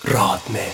رادمهر.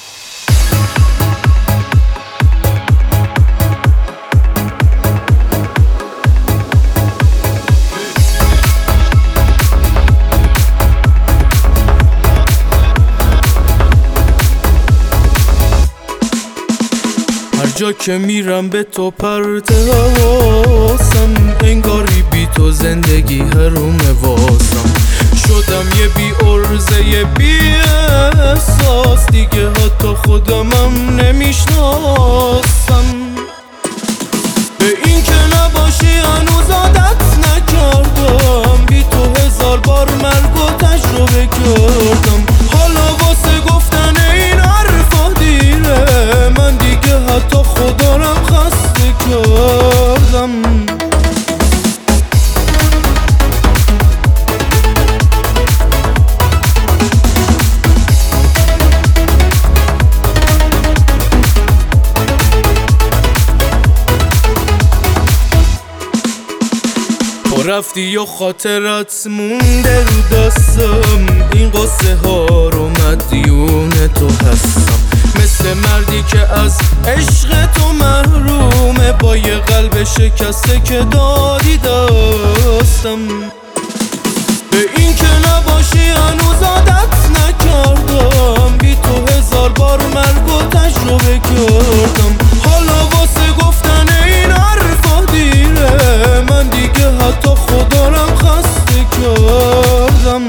هر جا که میرم به تو پرت حواسم، انگاری بی تو زندگی حرومه واسم. شدم یه بی عرضه یه بی احساس، دیگه حتی خودمم نمیشناسم. به این که نباشی هنوز عادت نکردم، بی تو هزار بار مرگ و تجربه کردم. حالا واسه گفتن این حرفا دیره، من دیگه حتی خودارم خسته کردم. تو رفتی یا خاطرت مونده رو دستم، این قصه ها رو مدیون تو هستم. مثل مردی که از عشق تو محرومه، با یه قلب شکسته که دادی دستم. به این که نباشی هنوز عادت نکردم، بی تو هزار بار مرگ و تجربه کردم. حالا واسه گفتن این حرفا دیره، من دیگه حتی خودارم خسته کردم.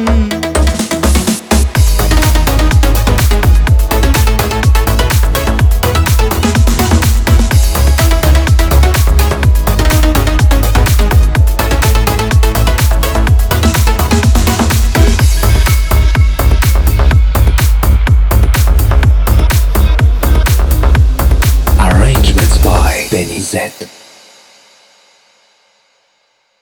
Arrangements by Benny Z.